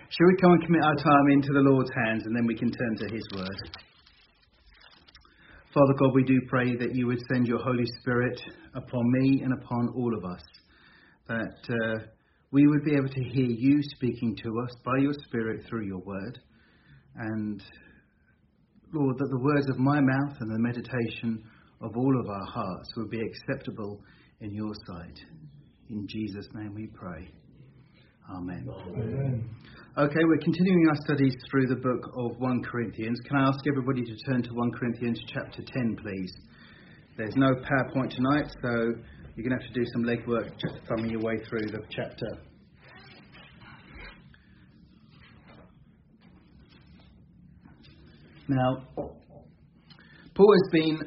Shall we come and commit our time into the Lord's hands, and then we can turn to his word? Father God, we do pray that you would send your Holy Spirit upon me and upon all of us, that we would be able to hear you speaking to us by your Spirit through your word. And Lord, that the words of my mouth and the meditation of all of our hearts would be acceptable in your sight. In Jesus' name we pray. Amen. Amen. Okay, we're continuing our studies through the book of 1 Corinthians. Can I ask everybody to turn to 1 Corinthians chapter 10, please? There's no PowerPoint tonight, so you're going to have to do some legwork just thumbing your way through the chapter. Now, Paul has been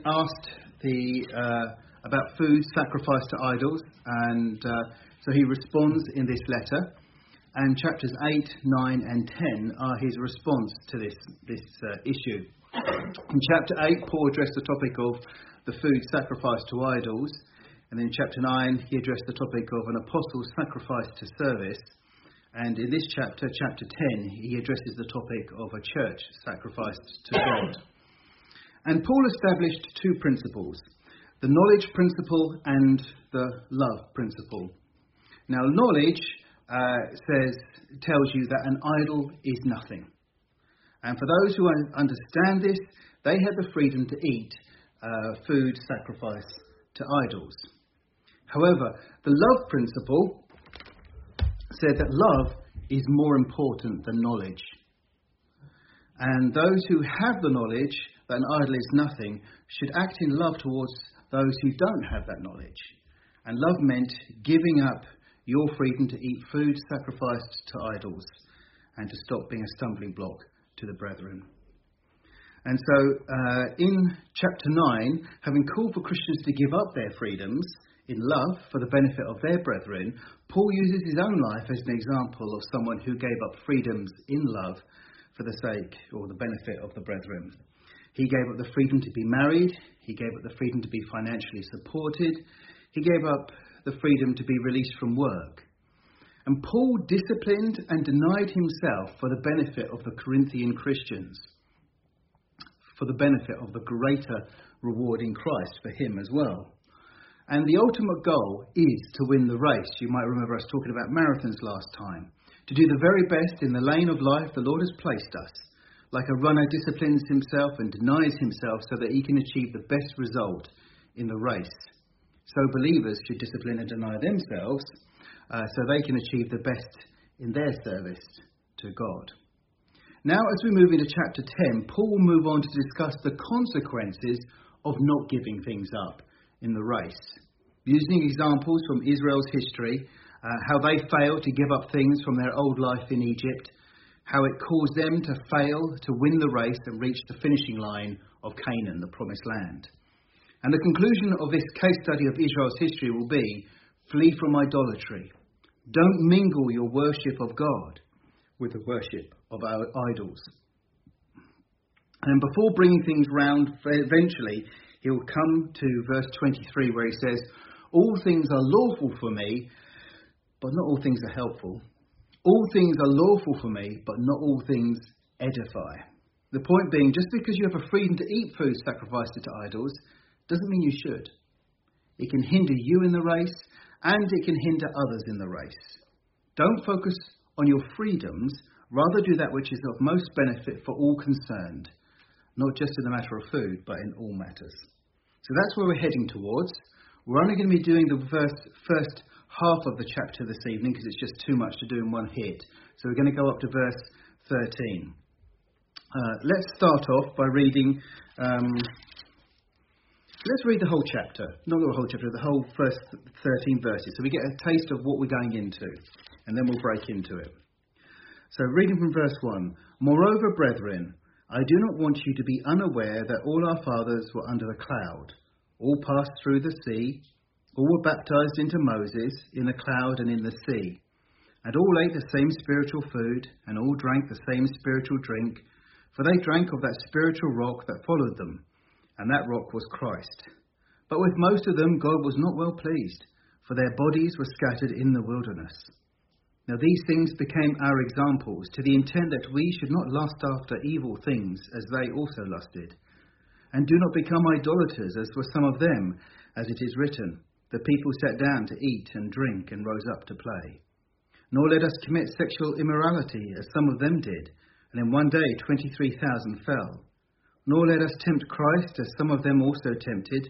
asked about food sacrificed to idols, and so he responds in this letter. And chapters 8, 9 and 10 are his response to this issue. In chapter 8, Paul addressed the topic of the food sacrificed to idols. And in chapter 9, he addressed the topic of an apostle's sacrifice to service. And in this chapter, chapter 10, he addresses the topic of a church sacrificed to God. And Paul established two principles, the knowledge principle and the love principle. Now, knowledge tells you that an idol is nothing. And for those who understand this, they have the freedom to eat food sacrificed to idols. However, the love principle said that love is more important than knowledge. And those who have the knowledge that an idol is nothing should act in love towards those who don't have that knowledge. And love meant giving up your freedom to eat food sacrificed to idols and to stop being a stumbling block to the brethren. And so in chapter 9, having called for Christians to give up their freedoms in love for the benefit of their brethren, Paul uses his own life as an example of someone who gave up freedoms in love for the sake or the benefit of the brethren. He gave up the freedom to be married. He gave up the freedom to be financially supported. He gave up the freedom to be released from work. And Paul disciplined and denied himself for the benefit of the Corinthian Christians, for the benefit of the greater reward in Christ for him as well. And the ultimate goal is to win the race. You might remember us talking about marathons last time. To do the very best in the lane of life the Lord has placed us. Like a runner disciplines himself and denies himself so that he can achieve the best result in the race. So believers should discipline and deny themselves so they can achieve the best in their service to God. Now, as we move into chapter 10, Paul will move on to discuss the consequences of not giving things up in the race. Using examples from Israel's history, how they failed to give up things from their old life in Egypt, how it caused them to fail to win the race and reach the finishing line of Canaan, the promised land. And the conclusion of this case study of Israel's history will be, flee from idolatry. Don't mingle your worship of God with the worship of our idols. And before bringing things round, eventually, he'll come to verse 23 where he says, all things are lawful for me, but not all things are helpful. All things are lawful for me, but not all things edify. The point being, just because you have a freedom to eat food sacrificed to idols, doesn't mean you should. It can hinder you in the race, and it can hinder others in the race. Don't focus on your freedoms, rather do that which is of most benefit for all concerned, not just in the matter of food, but in all matters. So that's where we're heading towards. We're only going to be doing the first half of the chapter this evening, because it's just too much to do in one hit. So we're going to go up to verse 13. Let's start off by reading... Let's read the whole chapter. Not the whole chapter, the whole first 13 verses. So we get a taste of what we're going into. And then we'll break into it. So reading from verse 1. Moreover, brethren, I do not want you to be unaware that all our fathers were under the cloud. All passed through the sea. All were baptized into Moses in the cloud and in the sea. And all ate the same spiritual food, and all drank the same spiritual drink. For they drank of that spiritual rock that followed them. And that rock was Christ. But with most of them God was not well pleased, for their bodies were scattered in the wilderness. Now these things became our examples, to the intent that we should not lust after evil things, as they also lusted. And do not become idolaters, as were some of them, as it is written, the people sat down to eat and drink and rose up to play. Nor let us commit sexual immorality, as some of them did, and in one day 23,000 fell. Nor let us tempt Christ, as some of them also tempted,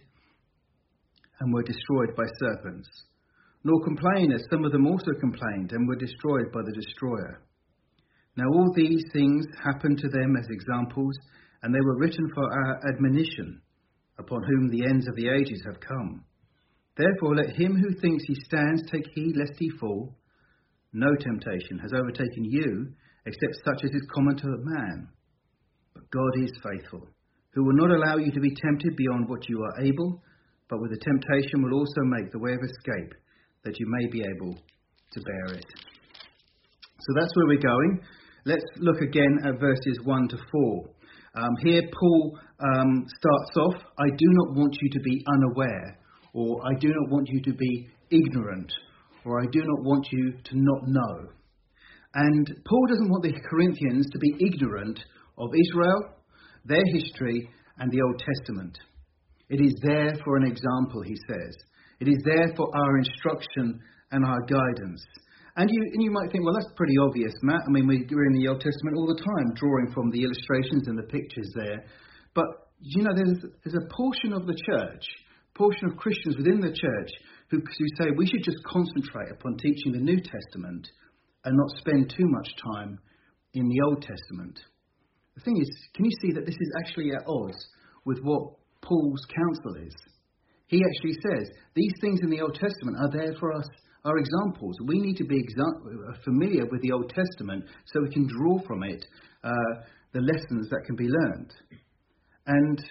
and were destroyed by serpents. Nor complain, as some of them also complained, and were destroyed by the destroyer. Now all these things happened to them as examples, and they were written for our admonition, upon whom the ends of the ages have come. Therefore let him who thinks he stands take heed lest he fall. No temptation has overtaken you, except such as is common to man. But God is faithful, who will not allow you to be tempted beyond what you are able, but with the temptation will also make the way of escape, that you may be able to bear it. So that's where we're going. Let's look again at verses 1 to 4. Here Paul starts off, I do not want you to be unaware, or I do not want you to be ignorant, or I do not want you to not know. And Paul doesn't want the Corinthians to be ignorant of Israel, their history, and the Old Testament. It is there for an example, he says. It is there for our instruction and our guidance. And you might think, well, that's pretty obvious, Matt. I mean, we're in the Old Testament all the time, drawing from the illustrations and the pictures there. But, there's a portion of the church, portion of Christians within the church who say we should just concentrate upon teaching the New Testament and not spend too much time in the Old Testament. The thing is, can you see that this is actually at odds with what Paul's counsel is? He actually says these things in the Old Testament are there for us, are examples. We need to be familiar with the Old Testament so we can draw from it the lessons that can be learned. And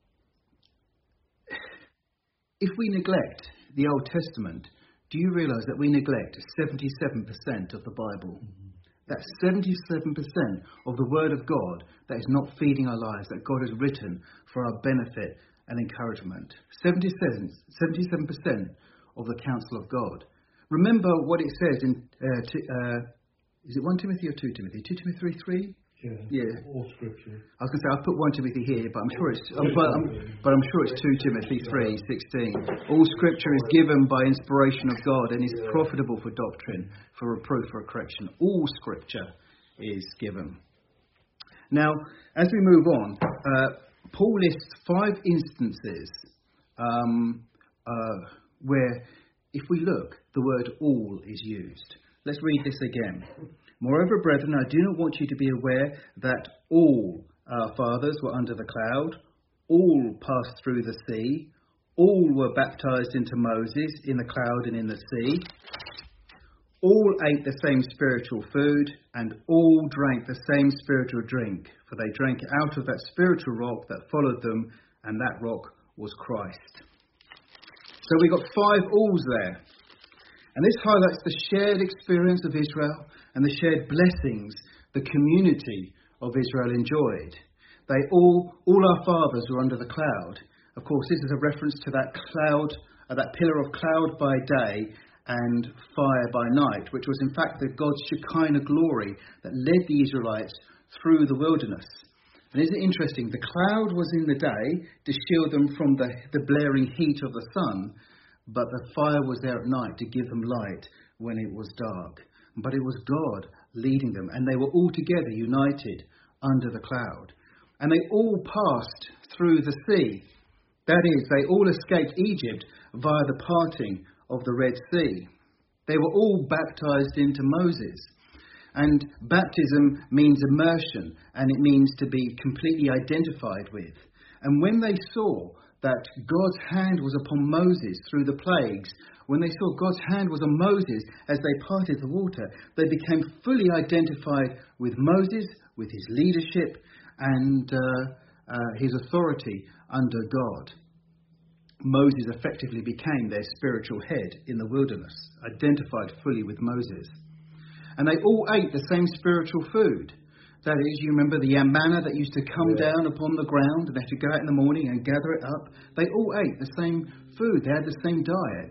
if we neglect the Old Testament, do you realise that we neglect 77% of the Bible? That's 77% of the Word of God that is not feeding our lives, that God has written for our benefit and encouragement. 77% of the counsel of God. Remember what it says in, is it 1 Timothy or 2 Timothy? 2 Timothy 3? Yeah. All Scripture. I was going to say, I'll put 1 Timothy here, but I'm sure it's 2 Timothy 3:16. All Scripture is given by inspiration of God and is profitable for doctrine, for reproof, for correction. All Scripture is given. Now, as we move on, Paul lists 5 instances where, if we look, the word all is used. Let's read this again. Moreover, brethren, I do not want you to be aware that all our fathers were under the cloud, all passed through the sea, all were baptized into Moses in the cloud and in the sea, all ate the same spiritual food, and all drank the same spiritual drink, for they drank out of that spiritual rock that followed them, and that rock was Christ. So we've got 5 alls there. And this highlights the shared experience of Israel and the shared blessings the community of Israel enjoyed. All our fathers were under the cloud. Of course, this is a reference to that cloud, that pillar of cloud by day and fire by night, which was in fact the God's Shekinah glory that led the Israelites through the wilderness. And isn't it interesting? The cloud was in the day to shield them from the blaring heat of the sun, but the fire was there at night to give them light when it was dark. But it was God leading them, and they were all together united under the cloud. And they all passed through the sea. That is, they all escaped Egypt via the parting of the Red Sea. They were all baptized into Moses. And baptism means immersion, and it means to be completely identified with. And when they saw that God's hand was upon Moses through the plagues, when they saw God's hand was on Moses as they parted the water, they became fully identified with Moses, with his leadership and his authority under God. Moses effectively became their spiritual head in the wilderness, identified fully with Moses. And they all ate the same spiritual food. That is, you remember the manna that used to come down upon the ground, and they had to go out in the morning and gather it up. They all ate the same food. They had the same diet.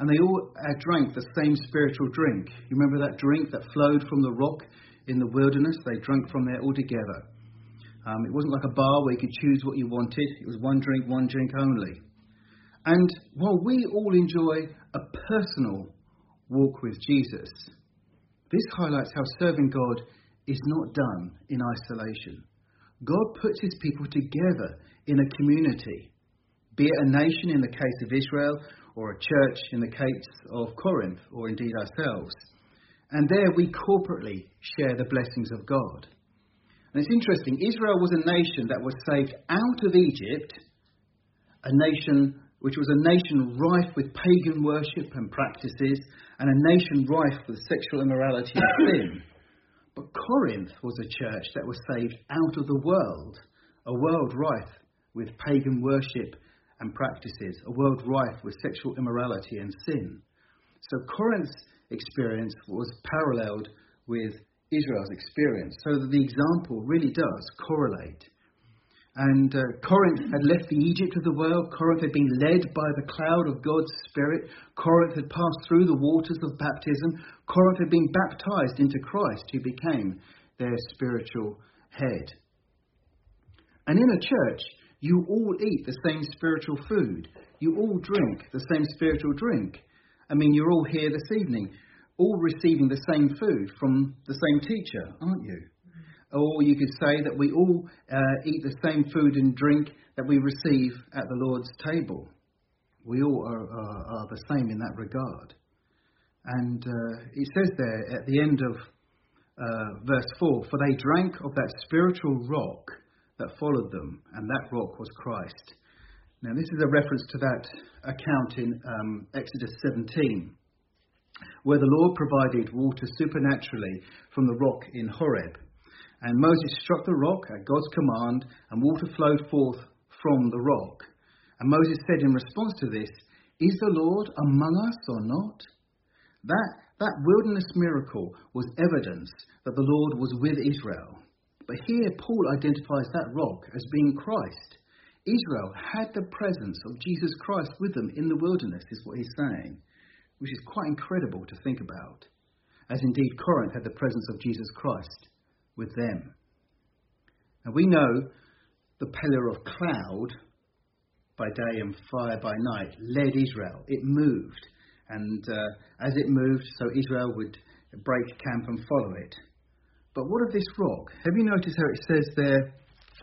and they all drank the same spiritual drink. You remember that drink that flowed from the rock in the wilderness? They drank from there all together. It wasn't like a bar where you could choose what you wanted. It was one drink only. And while we all enjoy a personal walk with Jesus, this highlights how serving God is not done in isolation. God puts his people together in a community, be it a nation in the case of Israel, or a church in the case of Corinth, or indeed ourselves. And there we corporately share the blessings of God. And it's interesting, Israel was a nation that was saved out of Egypt, a nation which was a nation rife with pagan worship and practices, and a nation rife with sexual immorality and sin. But Corinth was a church that was saved out of the world, a world rife with pagan worship and practices, a world rife with sexual immorality and sin. So Corinth's experience was paralleled with Israel's experience, so that the example really does correlate. And Corinth had left the Egypt of the world. Corinth had been led by the cloud of God's Spirit. Corinth had passed through the waters of baptism. Corinth had been baptized into Christ, who became their spiritual head. And in a church, you all eat the same spiritual food. You all drink the same spiritual drink. I mean, you're all here this evening, all receiving the same food from the same teacher, aren't you? Or you could say that we all eat the same food and drink that we receive at the Lord's table. We all are the same in that regard. And it says there at the end of verse 4, "For they drank of that spiritual rock that followed them, and that rock was Christ." Now this is a reference to that account in Exodus 17, where the Lord provided water supernaturally from the rock in Horeb. And Moses struck the rock at God's command, and water flowed forth from the rock. And Moses said in response to this, "Is the Lord among us or not?" That wilderness miracle was evidence that the Lord was with Israel. But here Paul identifies that rock as being Christ. Israel had the presence of Jesus Christ with them in the wilderness, is what he's saying, which is quite incredible to think about, as indeed Corinth had the presence of Jesus Christ with them. And we know the pillar of cloud by day and fire by night led Israel. It moved, and as it moved, so Israel would break camp and follow it. But what of this rock? Have you noticed how it says there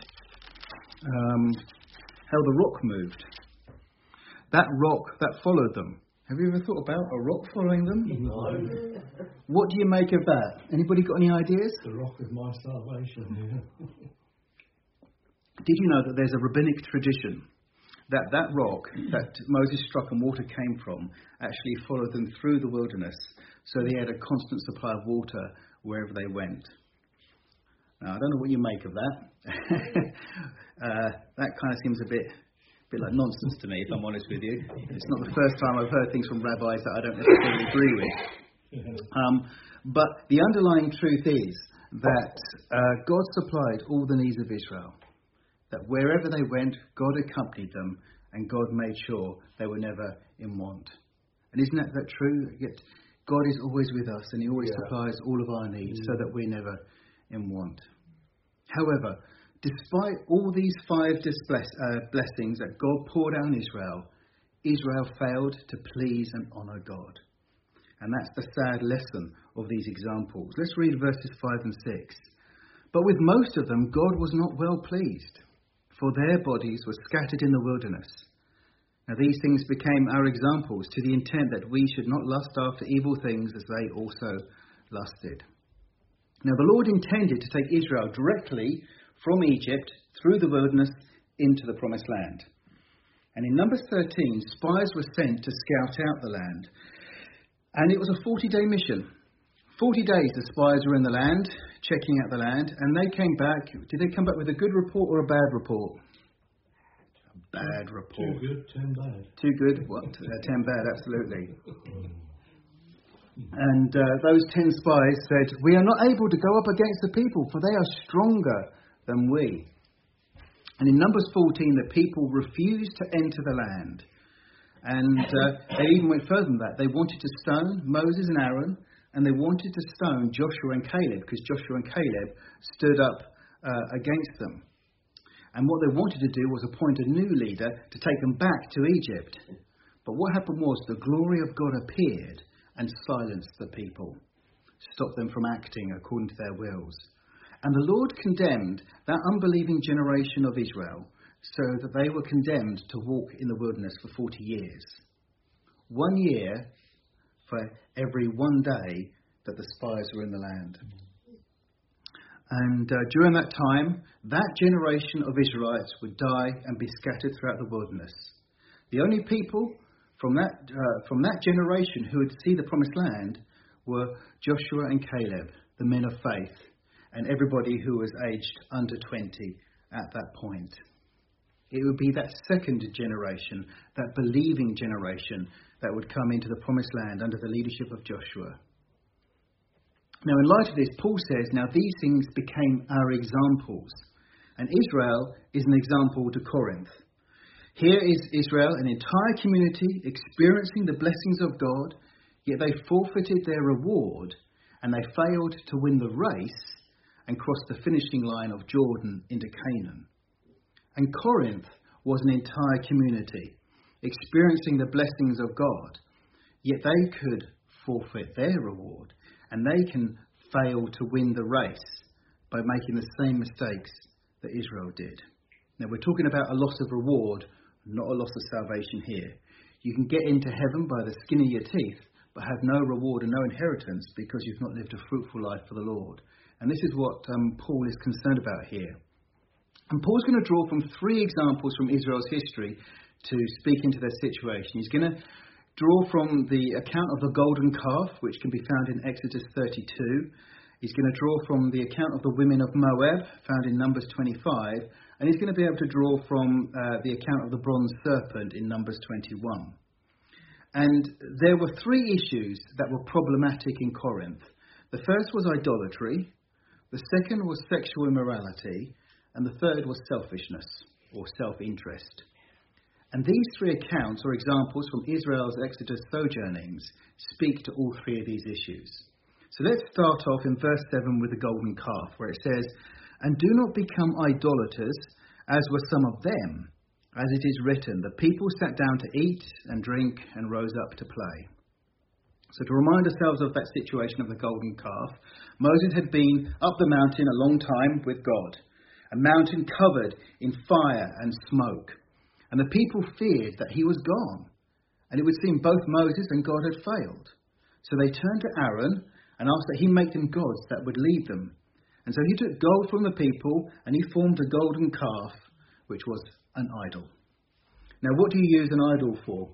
how the rock moved? That rock that followed them. Have you ever thought about a rock following them? No. What do you make of that? Anybody got any ideas? The rock of my salvation. Yeah. Did you know that there's a rabbinic tradition that rock that Moses struck and water came from actually followed them through the wilderness, so they had a constant supply of water wherever they went? Now, I don't know what you make of that. That kind of seems a bit like nonsense to me, if I'm honest with you. It's not the first time I've heard things from rabbis that I don't necessarily agree with. But the underlying truth is that God supplied all the needs of Israel. That wherever they went, God accompanied them, and God made sure they were never in want. And isn't that true? Yet God is always with us, and he always supplies all of our needs so that we're never in want. However, despite all these 5 blessings that God poured out on Israel, Israel failed to please and honour God. And that's the sad lesson of these examples. Let's read verses 5 and 6. "But with most of them, God was not well pleased, for their bodies were scattered in the wilderness. Now these things became our examples, to the intent that we should not lust after evil things as they also lusted." Now the Lord intended to take Israel directly from Egypt through the wilderness into the promised land. And in Numbers 13, spies were sent to scout out the land. And it was a 40-day mission. 40 days the spies were in the land, checking out the land, and they came back. Did they come back with a good report or a bad report? A bad report. 2 good, 10 bad. 2 good, what? 10 bad, absolutely. And those 10 spies said, "We are not able to go up against the people, for they are stronger than we." And in Numbers 14, the people refused to enter the land. And they even went further than that. They wanted to stone Moses and Aaron, and they wanted to stone Joshua and Caleb, because Joshua and Caleb stood up against them. And what they wanted to do was appoint a new leader to take them back to Egypt. But what happened was the glory of God appeared and silenced the people, stopped them from acting according to their wills. And the Lord condemned that unbelieving generation of Israel, so that they were condemned to walk in the wilderness for 40 years. 1 year for every 1 day that the spies were in the land. And during that time, that generation of Israelites would die and be scattered throughout the wilderness. The only people from that generation who would see the promised land were Joshua and Caleb, the men of faith, and everybody who was aged under 20 at that point. It would be that second generation, that believing generation, that would come into the promised land under the leadership of Joshua. Now, in light of this, Paul says, now these things became our examples. And Israel is an example to Corinth. Here is Israel, an entire community, experiencing the blessings of God, yet they forfeited their reward, and they failed to win the race and cross the finishing line of Jordan into Canaan. And Corinth was an entire community, experiencing the blessings of God, yet they could forfeit their reward, and they can fail to win the race by making the same mistakes that Israel did. Now, we're talking about a loss of reward, not a loss of salvation here. You can get into heaven by the skin of your teeth, but have no reward and no inheritance because you've not lived a fruitful life for the Lord. And this is what Paul is concerned about here. And Paul's going to draw from 3 examples from Israel's history to speak into their situation. He's going to draw from the account of the golden calf, which can be found in Exodus 32. He's going to draw from the account of the women of Moab, found in Numbers 25. And he's going to be able to draw from the account of the bronze serpent in Numbers 21. And there were 3 issues that were problematic in Corinth. The first was idolatry. The second was sexual immorality. And the third was selfishness or self-interest. And these 3 accounts, or examples from Israel's Exodus sojournings, speak to all 3 of these issues. So let's start off in verse 7 with the golden calf, where it says, "And do not become idolaters, as were some of them. As it is written, the people sat down to eat and drink and rose up to play." So to remind ourselves of that situation of the golden calf, Moses had been up the mountain a long time with God, a mountain covered in fire and smoke. And the people feared that he was gone. And it would seem both Moses and God had failed. So they turned to Aaron and asked that he make them gods that would lead them. And so he took gold from the people and he formed a golden calf, which was an idol. Now, what do you use an idol for?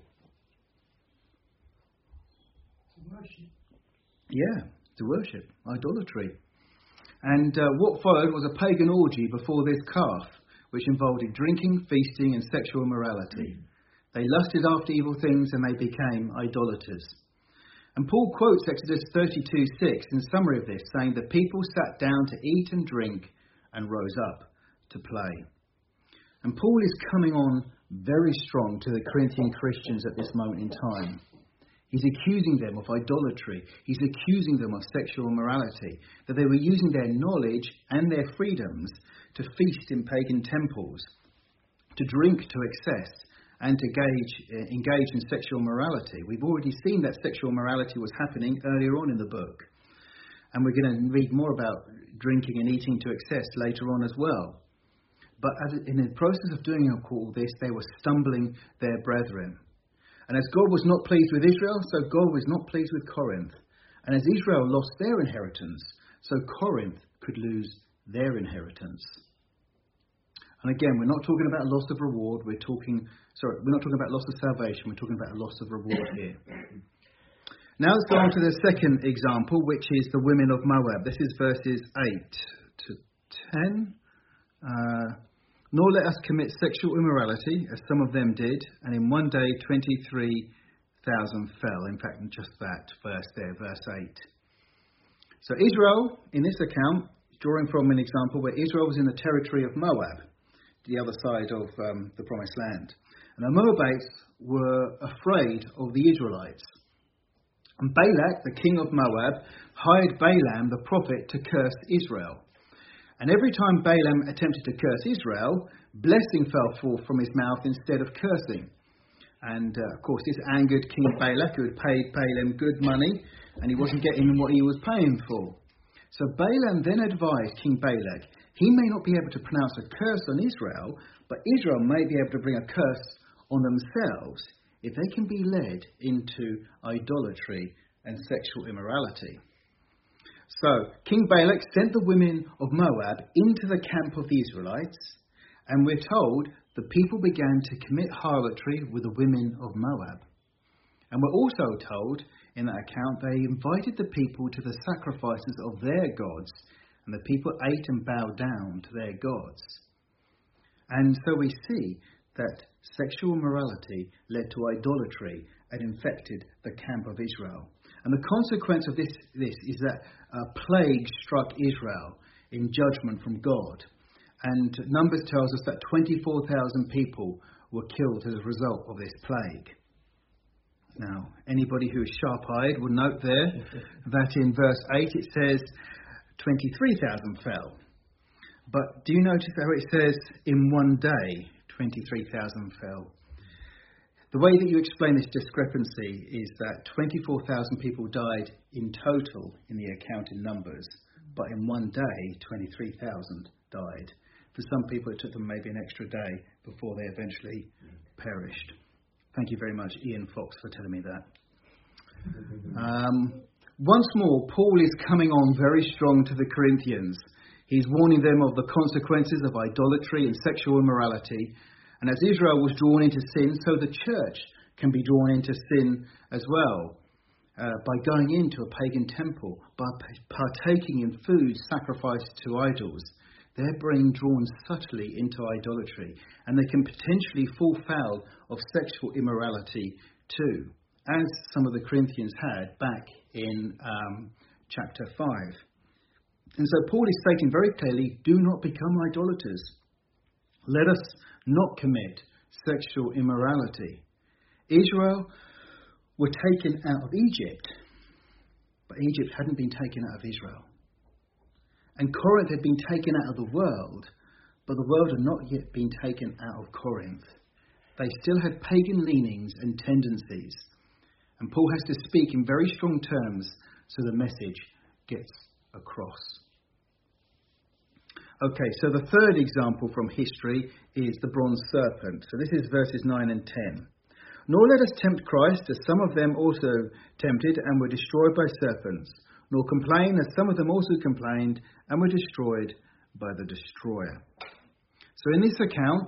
To worship. Yeah, to worship, idolatry. And what followed was a pagan orgy before this calf, which involved drinking, feasting and sexual immorality. They lusted after evil things and they became idolaters. And Paul quotes Exodus 32:6 in summary of this, saying the people sat down to eat and drink and rose up to play. And Paul is coming on very strong to the Corinthian Christians at this moment in time. He's accusing them of idolatry. He's accusing them of sexual immorality, that they were using their knowledge and their freedoms to feast in pagan temples, to drink to excess, and to engage in sexual morality. We've already seen that sexual morality was happening earlier on in the book. And we're going to read more about drinking and eating to excess later on as well. But in the process of doing all this, they were stumbling their brethren. And as God was not pleased with Israel, so God was not pleased with Corinth. And as Israel lost their inheritance, so Corinth could lose their inheritance. And again, we're not talking about loss of reward. We're not talking about loss of salvation. We're talking about a loss of reward here. Now let's go on to the second example, which is the women of Moab. This is verses 8 to 10. Nor let us commit sexual immorality, as some of them did, and in 1 day 23,000 fell. In fact, just that verse there, verse 8. So Israel, in this account, drawing from an example where Israel was in the territory of Moab, the other side of the Promised Land. And the Moabites were afraid of the Israelites. And Balak, the king of Moab, hired Balaam the prophet to curse Israel. And every time Balaam attempted to curse Israel, blessing fell forth from his mouth instead of cursing. And of course this angered King Balak, who had paid Balaam good money, and he wasn't getting what he was paying for. So Balaam then advised King Balak, he may not be able to pronounce a curse on Israel, but Israel may be able to bring a curse on themselves if they can be led into idolatry and sexual immorality. So King Balak sent the women of Moab into the camp of the Israelites, and we're told the people began to commit harlotry with the women of Moab. And we're also told in that account they invited the people to the sacrifices of their gods, and the people ate and bowed down to their gods. And so we see that sexual immorality led to idolatry and infected the camp of Israel. And the consequence of this is that a plague struck Israel in judgment from God. And Numbers tells us that 24,000 people were killed as a result of this plague. Now, anybody who is sharp-eyed will note there that in verse 8 it says 23,000 fell. But do you notice how it says in one day 23,000 fell? The way that you explain this discrepancy is that 24,000 people died in total in the account in Numbers, but in one day 23,000 died. For some people it took them maybe an extra day before they eventually perished. Thank you very much, Ian Fox, for telling me that. Once more, Paul is coming on very strong to the Corinthians. He's warning them of the consequences of idolatry and sexual immorality. And as Israel was drawn into sin, so the church can be drawn into sin as well. By going into a pagan temple, by partaking in food sacrificed to idols, they're being drawn subtly into idolatry, and they can potentially fall foul of sexual immorality too, as some of the Corinthians had back in chapter 5. And so Paul is stating very clearly, do not become idolaters. Let us not commit sexual immorality. Israel were taken out of Egypt, but Egypt hadn't been taken out of Israel. And Corinth had been taken out of the world, but the world had not yet been taken out of Corinth. They still had pagan leanings and tendencies. And Paul has to speak in very strong terms so the message gets across. Okay, so the third example from history is the bronze serpent. So this is verses 9 and 10. Nor let us tempt Christ, as some of them also tempted and were destroyed by serpents. Nor complain, as some of them also complained and were destroyed by the destroyer. So in this account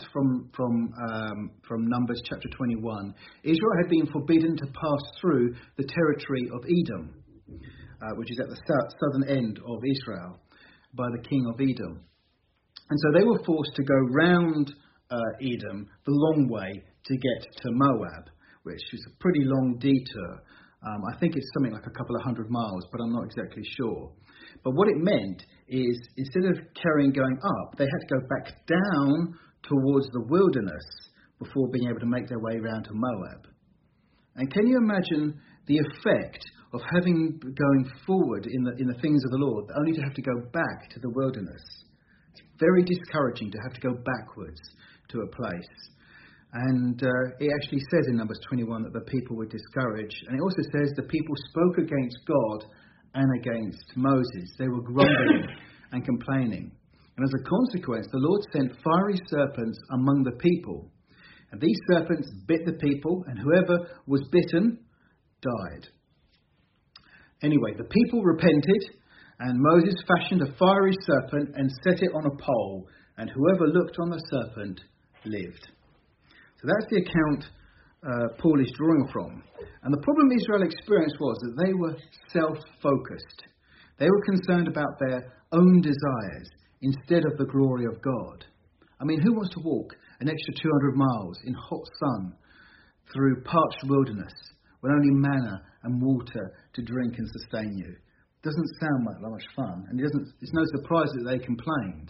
from Numbers chapter 21, Israel had been forbidden to pass through the territory of Edom, which is at the southern end of Israel, by the king of Edom. And so they were forced to go round Edom the long way to get to Moab, which is a pretty long detour. I think it's something like a couple of 100 miles, but I'm not exactly sure. But what it meant is, instead of going up, they had to go back down towards the wilderness before being able to make their way around to Moab. And can you imagine the effect of going forward in the things of the Lord, only to have to go back to the wilderness? It's very discouraging to have to go backwards to a place. And it actually says in Numbers 21 that the people were discouraged. And it also says the people spoke against God and against Moses. They were grumbling and complaining. And as a consequence, the Lord sent fiery serpents among the people. And these serpents bit the people, and whoever was bitten died. Anyway, the people repented, and Moses fashioned a fiery serpent and set it on a pole, and whoever looked on the serpent lived. So that's the account Paul is drawing from. And the problem Israel experienced was that they were self-focused. They were concerned about their own desires instead of the glory of God. I mean, who wants to walk an extra 200 miles in hot sun through parched wilderness when only manna and water to drink and sustain you? Doesn't sound like much fun, and it's no surprise that they complained.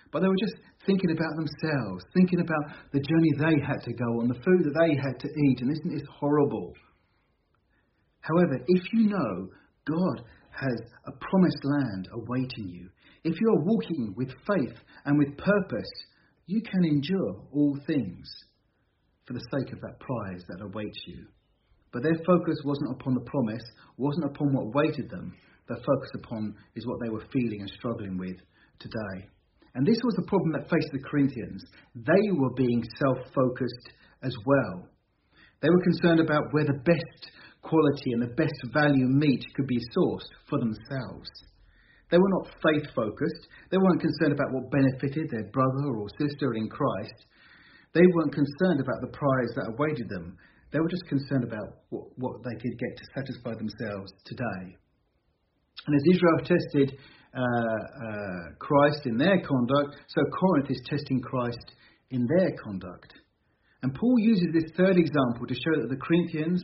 but they were just thinking about themselves, thinking about the journey they had to go on, the food that they had to eat, and isn't this horrible? However, if you know God has a promised land awaiting you, if you are walking with faith and with purpose, you can endure all things for the sake of that prize that awaits you. But their focus wasn't upon the promise, wasn't upon what awaited them. Their focus upon is what they were feeling and struggling with today. And this was the problem that faced the Corinthians. They were being self-focused as well. They were concerned about where the best quality and the best value meat could be sourced for themselves. They were not faith-focused. They weren't concerned about what benefited their brother or sister in Christ. They weren't concerned about the prize that awaited them. They were just concerned about what they could get to satisfy themselves today. And as Israel tested Christ in their conduct, so Corinth is testing Christ in their conduct. And Paul uses this third example to show that the Corinthians,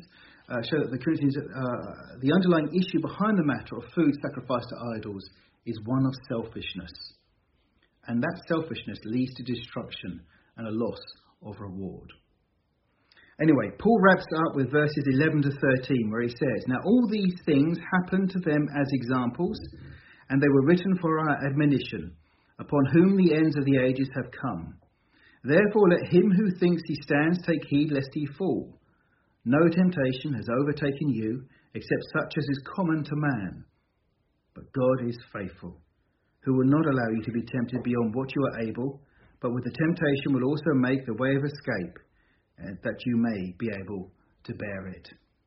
the underlying issue behind the matter of food sacrificed to idols is one of selfishness. And that selfishness leads to destruction and a loss of reward. Anyway, Paul wraps up with verses 11 to 13 where he says, "Now all these things happened to them as examples, and they were written for our admonition, upon whom the ends of the ages have come. Therefore let him who thinks he stands take heed lest he fall. No temptation has overtaken you, except such as is common to man. But God is faithful, who will not allow you to be tempted beyond what you are able, but with the temptation will also make the way of escape, that you may be able to bear it."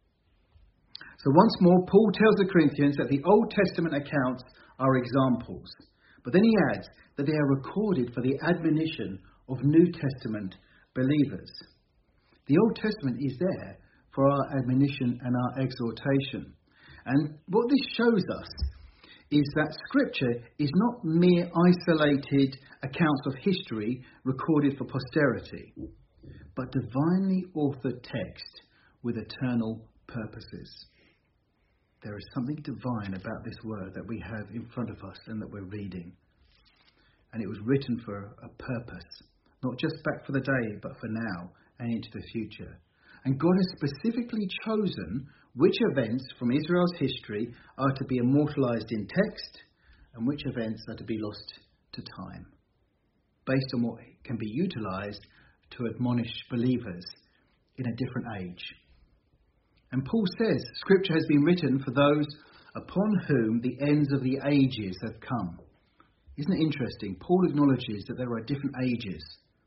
So once more, Paul tells the Corinthians that the Old Testament accounts are examples. But then he adds that they are recorded for the admonition of New Testament believers. The Old Testament is there for our admonition and our exhortation. And what this shows us is that Scripture is not mere isolated accounts of history recorded for posterity, but divinely authored text with eternal purposes. There is something divine about this word that we have in front of us and that we're reading. And it was written for a purpose, not just back for the day, but for now and into the future. And God has specifically chosen which events from Israel's history are to be immortalized in text and which events are to be lost to time, based on what can be utilized to admonish believers in a different age. And Paul says Scripture has been written for those upon whom the ends of the ages have come. Isn't it interesting? Paul acknowledges that there are different ages.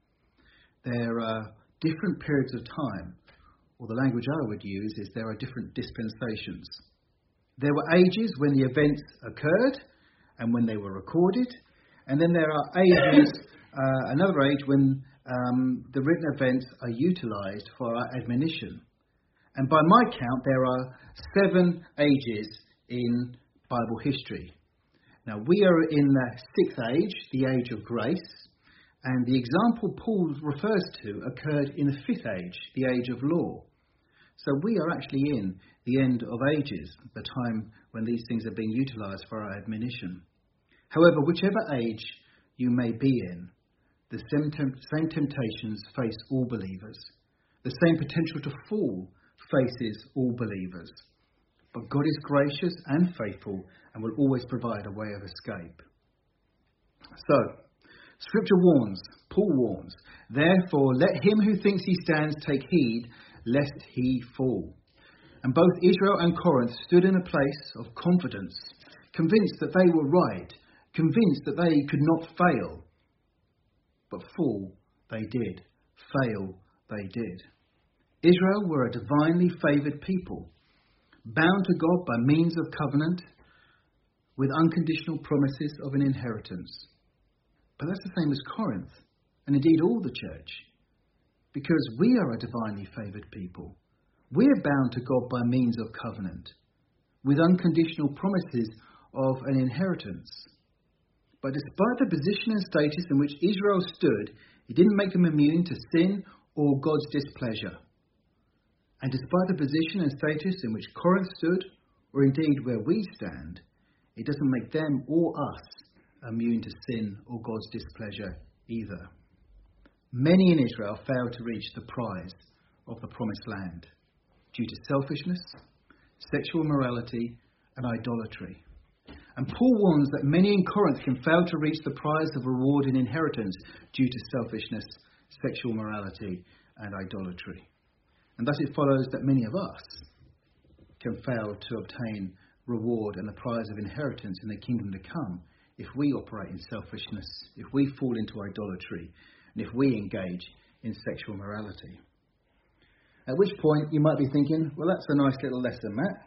There are different periods of time, or the language I would use is there are different dispensations. There were ages when the events occurred and when they were recorded, and then there are ages, another age when the written events are utilized for our admonition. And by my count, there are 7 ages in Bible history. Now, we are in the 6th age, the age of grace, and the example Paul refers to occurred in the 5th age, the age of law. So we are actually in the end of ages, the time when these things are being utilized for our admonition. However, whichever age you may be in, the same temptations face all believers. The same potential to fall faces all believers. But God is gracious and faithful and will always provide a way of escape. So, Scripture warns, Paul warns, "Therefore let him who thinks he stands take heed lest he fall." And both Israel and Corinth stood in a place of confidence, convinced that they were right, convinced that they could not fail. But fall they did, fail they did. Israel were a divinely favoured people, bound to God by means of covenant, with unconditional promises of an inheritance. But that's the same as Corinth, and indeed all the church, because we are a divinely favoured people. We're bound to God by means of covenant, with unconditional promises of an inheritance. But despite the position and status in which Israel stood, it didn't make them immune to sin or God's displeasure. And despite the position and status in which Corinth stood, or indeed where we stand, it doesn't make them or us immune to sin or God's displeasure either. Many in Israel failed to reach the prize of the promised land due to selfishness, sexual immorality, and idolatry. And Paul warns that many in Corinth can fail to reach the prize of reward and inheritance due to selfishness, sexual morality, and idolatry. And thus it follows that many of us can fail to obtain reward and the prize of inheritance in the kingdom to come if we operate in selfishness, if we fall into idolatry, and if we engage in sexual morality. At which point you might be thinking, well, that's a nice little lesson, Matt.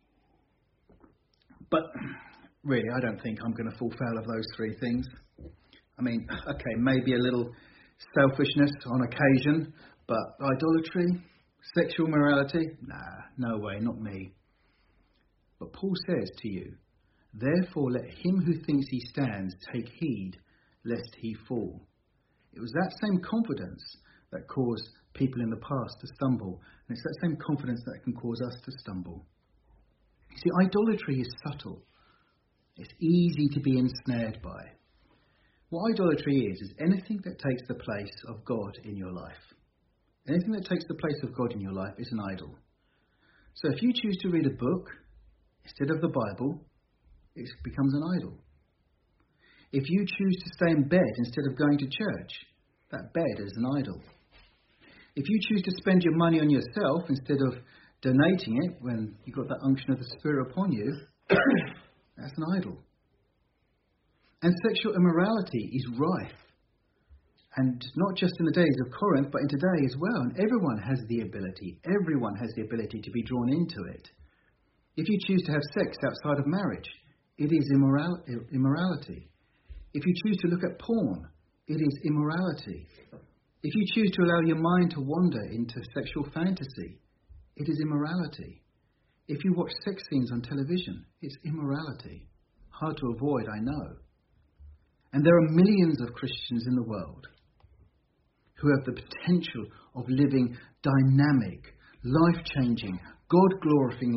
But really, I don't think I'm going to fall foul of those three things. I mean, okay, maybe a little selfishness on occasion, but idolatry, sexual morality, nah, no way, not me. But Paul says to you, therefore let him who thinks he stands take heed lest he fall. It was that same confidence that caused people in the past to stumble, and it's that same confidence that can cause us to stumble. You see, idolatry is subtle. It's easy to be ensnared by. What idolatry is anything that takes the place of God in your life. Anything that takes the place of God in your life is an idol. So if you choose to read a book instead of the Bible, it becomes an idol. If you choose to stay in bed instead of going to church, that bed is an idol. If you choose to spend your money on yourself instead of donating it when you've got that unction of the Spirit upon you, that's an idol. And sexual immorality is rife. And not just in the days of Corinth, but in today as well. And everyone has the ability to be drawn into it. If you choose to have sex outside of marriage, it is immorality. If you choose to look at porn, it is immorality. If you choose to allow your mind to wander into sexual fantasy, it is immorality. If you watch sex scenes on television, it's immorality. Hard to avoid, I know. And there are millions of Christians in the world who have the potential of living dynamic, life-changing, God-glorifying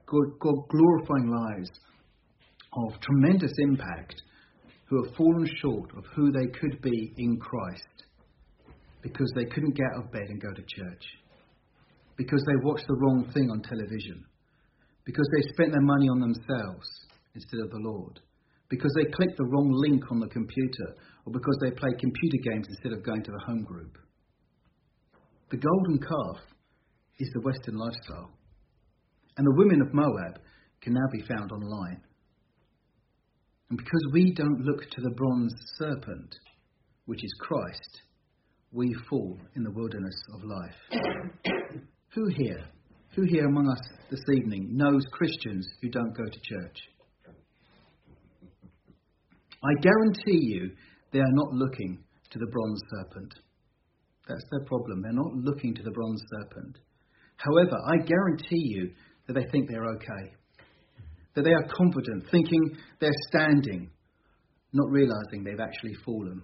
lives of tremendous impact, who have fallen short of who they could be in Christ because they couldn't get out of bed and go to church, because they watched the wrong thing on television, because they spent their money on themselves instead of the Lord, because they clicked the wrong link on the computer, or because they play computer games instead of going to the home group. The golden calf is the Western lifestyle, and the women of Moab can now be found online. And because we don't look to the bronze serpent, which is Christ, we fall in the wilderness of life. Who here among us this evening knows Christians who don't go to church? I guarantee you they are not looking to the bronze serpent. That's their problem. They're not looking to the bronze serpent. However, I guarantee you that they think they're okay. That they are confident, thinking they're standing, not realizing they've actually fallen.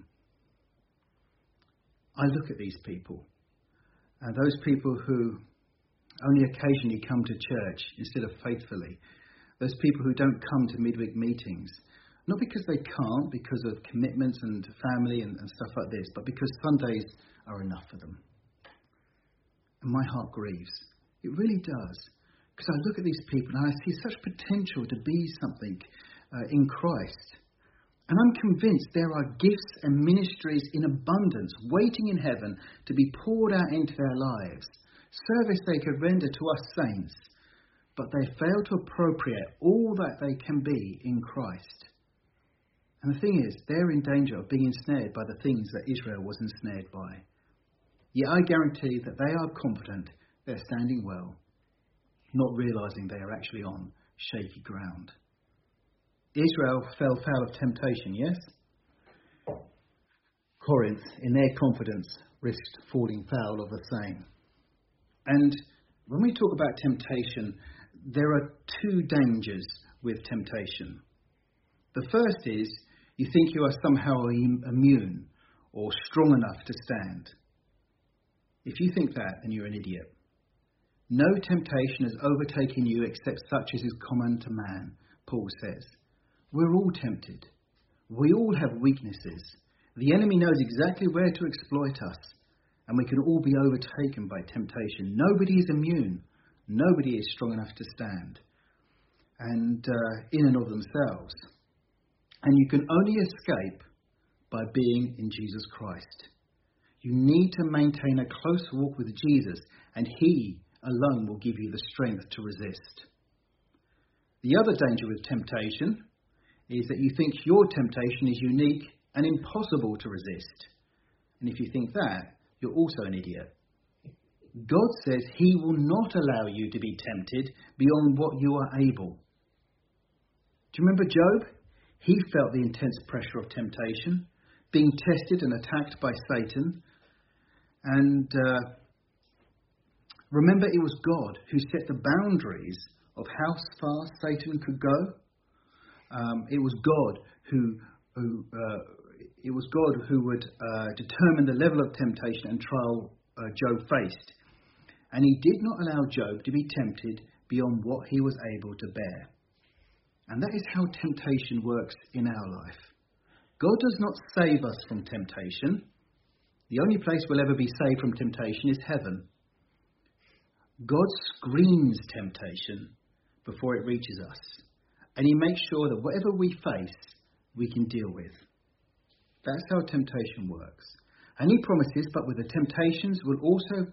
I look at these people, and those people who only occasionally come to church instead of faithfully, those people who don't come to midweek meetings, not because they can't, because of commitments and family and stuff like this, but because Sundays are enough for them. And my heart grieves. It really does. Because I look at these people and I see such potential to be something in Christ. And I'm convinced there are gifts and ministries in abundance waiting in heaven to be poured out into their lives. Service they could render to us saints. But they fail to appropriate all that they can be in Christ. And the thing is, they're in danger of being ensnared by the things that Israel was ensnared by. Yet I guarantee that they are confident they're standing well, not realizing they are actually on shaky ground. Israel fell foul of temptation, yes? Corinth, in their confidence, risked falling foul of the same. And when we talk about temptation, there are two dangers with temptation. The first is you think you are somehow immune or strong enough to stand. If you think that, then you're an idiot. No temptation has overtaken you except such as is common to man, Paul says. We're all tempted. We all have weaknesses. The enemy knows exactly where to exploit us, and we can all be overtaken by temptation. Nobody is immune. Nobody is strong enough to stand and in and of themselves. And you can only escape by being in Jesus Christ. You need to maintain a close walk with Jesus, and he alone will give you the strength to resist. The other danger with temptation is that you think your temptation is unique and impossible to resist. And if you think that, you're also an idiot. God says he will not allow you to be tempted beyond what you are able. Do you remember Job? He felt the intense pressure of temptation, being tested and attacked by Satan. And remember, it was God who set the boundaries of how far Satan could go. It was God who would determine the level of temptation and trial Job faced. And he did not allow Job to be tempted beyond what he was able to bear. And that is how temptation works in our life. God does not save us from temptation. The only place we'll ever be saved from temptation is heaven. God screens temptation before it reaches us. And he makes sure that whatever we face, we can deal with. That's how temptation works. And he promises, but with the temptation will also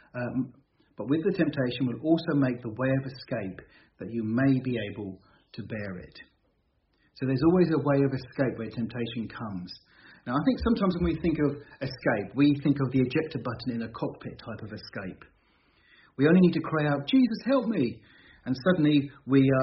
make the way of escape, that you may be able to bear it. So there's always a way of escape where temptation comes. Now, I think sometimes when we think of escape, we think of the ejector button in a cockpit type of escape. We only need to cry out, "Jesus, help me!" And suddenly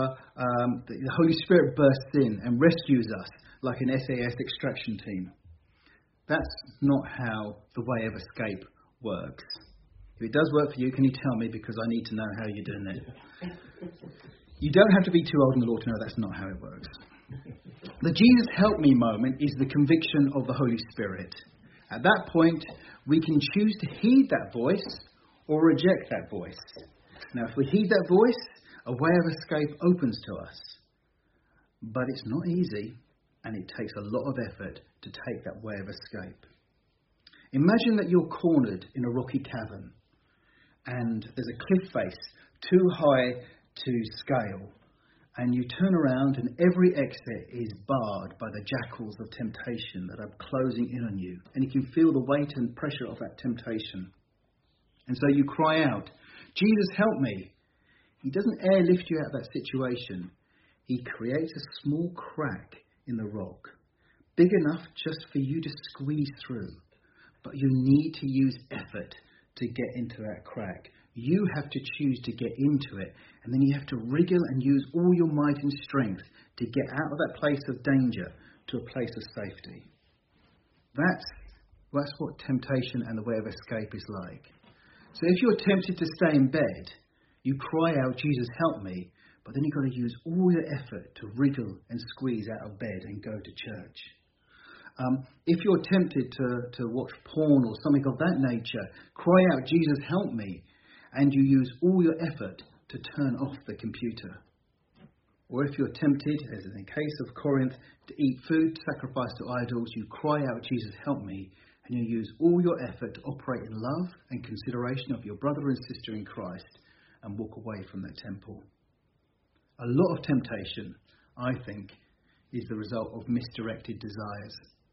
the Holy Spirit bursts in and rescues us like an SAS extraction team. That's not how the way of escape works. If it does work for you, can you tell me? Because I need to know how you're doing it. You don't have to be too old in the Lord to know that's not how it works. The Jesus help me moment is the conviction of the Holy Spirit. At that point, we can choose to heed that voice or reject that voice. Now, if we heed that voice, a way of escape opens to us. But it's not easy, and it takes a lot of effort to take that way of escape. Imagine that you're cornered in a rocky cavern, and there's a cliff face too high to scale, and you turn around and every exit is barred by the jackals of temptation that are closing in on you, and you can feel the weight and pressure of that temptation. And so you cry out, "Jesus, help me." He doesn't airlift you out of that situation. He creates a small crack in the rock, big enough just for you to squeeze through. But you need to use effort to get into that crack. You have to choose to get into it, and then you have to wriggle and use all your might and strength to get out of that place of danger to a place of safety. That's what temptation and the way of escape is like. So if you're tempted to stay in bed, you cry out, "Jesus, help me," but then you've got to use all your effort to wriggle and squeeze out of bed and go to church. If you're tempted to watch porn or something of that nature, cry out, "Jesus, help me," and you use all your effort to turn off the computer. Or if you're tempted, as in the case of Corinth, to eat food sacrificed to idols, you cry out, "Jesus, help me," and you use all your effort to operate in love and consideration of your brother and sister in Christ and walk away from that temple. A lot of temptation, I think, is the result of misdirected desires.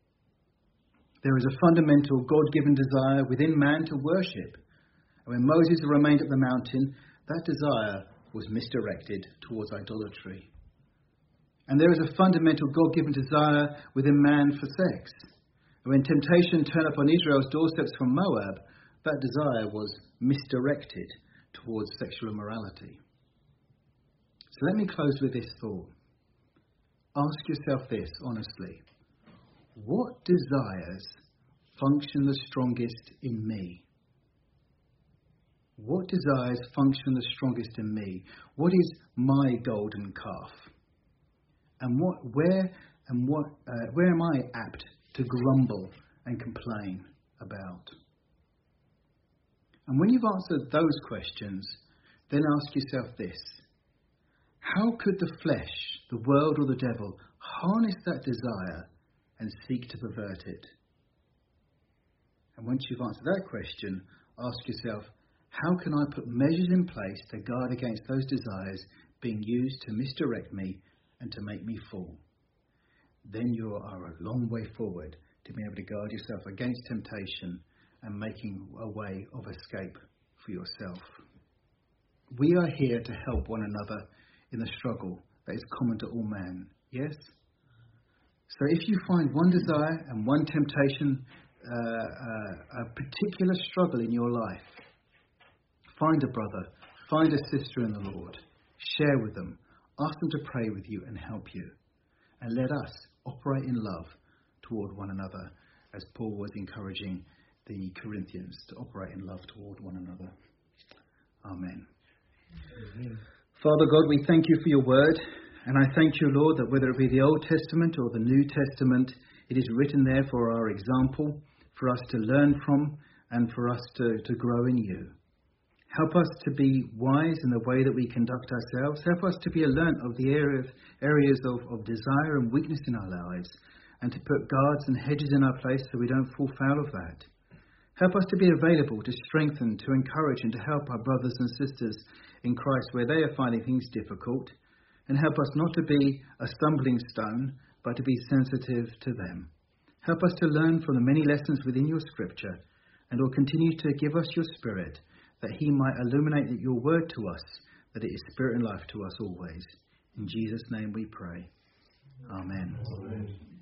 There is a fundamental God-given desire within man to worship. And when Moses remained at the mountain, that desire was misdirected towards idolatry. And there is a fundamental God-given desire within man for sex. And when temptation turned up on Israel's doorsteps from Moab, that desire was misdirected towards sexual immorality. So let me close with this thought. Ask yourself this honestly. What desires function the strongest in me? What desires function the strongest in me? What is my golden calf? And where am I apt to grumble and complain about? And when you've answered those questions, then ask yourself this. How could the flesh, the world or the devil harness that desire and seek to pervert it? And once you've answered that question, ask yourself, how can I put measures in place to guard against those desires being used to misdirect me and to make me fall? Then you are a long way forward to be able to guard yourself against temptation and making a way of escape for yourself. We are here to help one another in the struggle that is common to all men. Yes? So if you find one desire and one temptation, a particular struggle in your life, find a brother, find a sister in the Lord, share with them, ask them to pray with you and help you. And let us operate in love toward one another, as Paul was encouraging the Corinthians to operate in love toward one another. Amen. Amen. Father God, we thank you for your word, and I thank you, Lord, that whether it be the Old Testament or the New Testament, it is written there for our example, for us to learn from, and for us to grow in you. Help us to be wise in the way that we conduct ourselves. Help us to be alert of the areas of desire and weakness in our lives, and to put guards and hedges in our place so we don't fall foul of that. Help us to be available to strengthen, to encourage, and to help our brothers and sisters in Christ where they are finding things difficult. And help us not to be a stumbling stone, but to be sensitive to them. Help us to learn from the many lessons within your scripture, and will continue to give us your Spirit, that he might illuminate your word to us, that it is spirit and life to us always. In Jesus' name we pray. Amen. Amen.